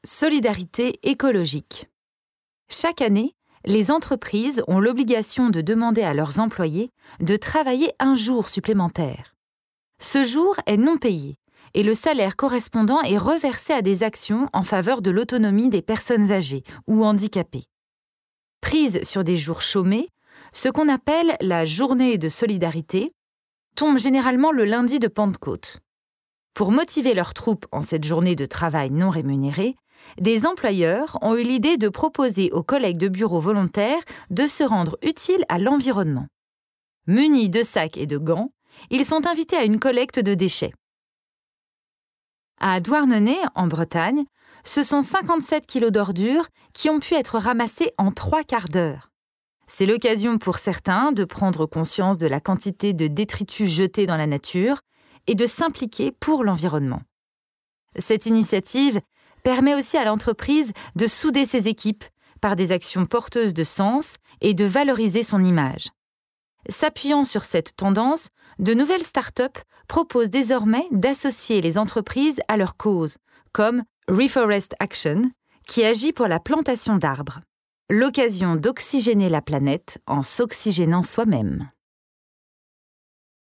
Solidarité écologique. Chaque année, les entreprises ont l'obligation de demander à leurs employés de travailler un jour supplémentaire. Ce jour est non payé et le salaire correspondant est reversé à des actions en faveur de l'autonomie des personnes âgées ou handicapées. Prise sur des jours chômés, ce qu'on appelle la journée de solidarité tombe généralement le lundi de Pentecôte. Pour motiver leurs troupes en cette journée de travail non rémunérée, des employeurs ont eu l'idée de proposer aux collègues de bureau volontaires de se rendre utiles à l'environnement. Munis de sacs et de gants, ils sont invités à une collecte de déchets. À Douarnenez, en Bretagne, ce sont 57 kilos d'ordures qui ont pu être ramassés en 3 quarts d'heure. C'est l'occasion pour certains de prendre conscience de la quantité de détritus jetés dans la nature et de s'impliquer pour l'environnement. Cette initiative permet aussi à l'entreprise de souder ses équipes par des actions porteuses de sens et de valoriser son image. S'appuyant sur cette tendance, de nouvelles start-up proposent désormais d'associer les entreprises à leur cause, comme Reforest Action, qui agit pour la plantation d'arbres. L'occasion d'oxygéner la planète en s'oxygénant soi-même.